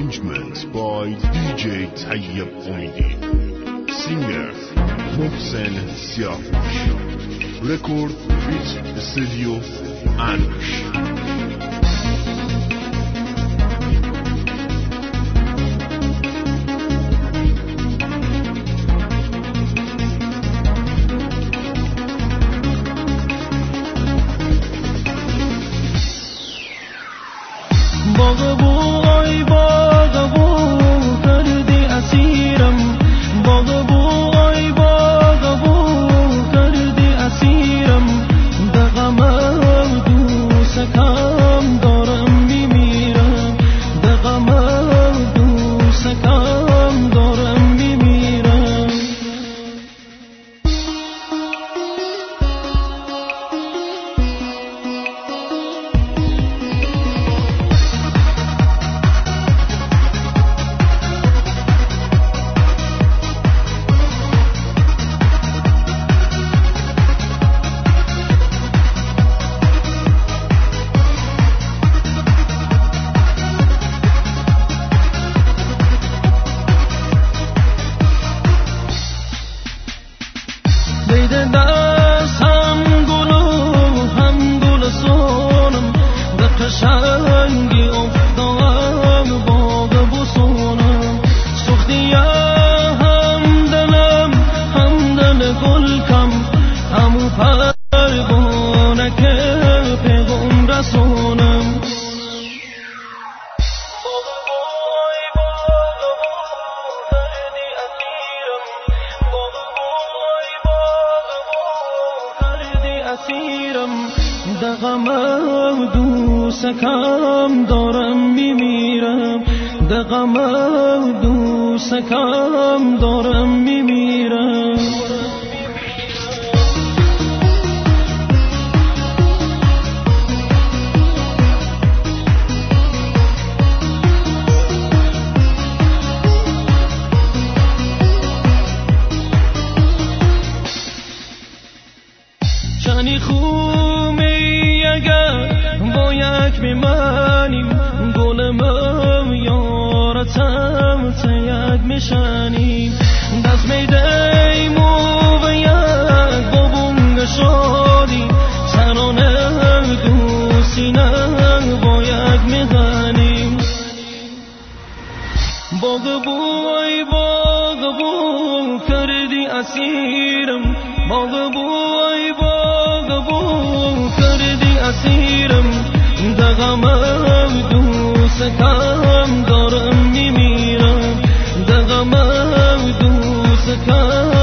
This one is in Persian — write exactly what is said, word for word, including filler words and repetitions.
Arrangements by D J Tayyab Umidi. Singer Mohsen Siafush. Record Fit Studio Anush. دغم دوستکم دارم میمیرم دغم دوستکم دارم میمیرم چنی خومه اگر با یک میمانیم گلم یارتم تا یک میشنیم دست میدیم و یک بابونگ شادی ترانه دوستینه با یک میزنیم باغ بوی باغ بو کردی اسیرم باغ بوی باغ بو کردی اسیرم دغم دوستکم دارم میمیرم دغم دوستکم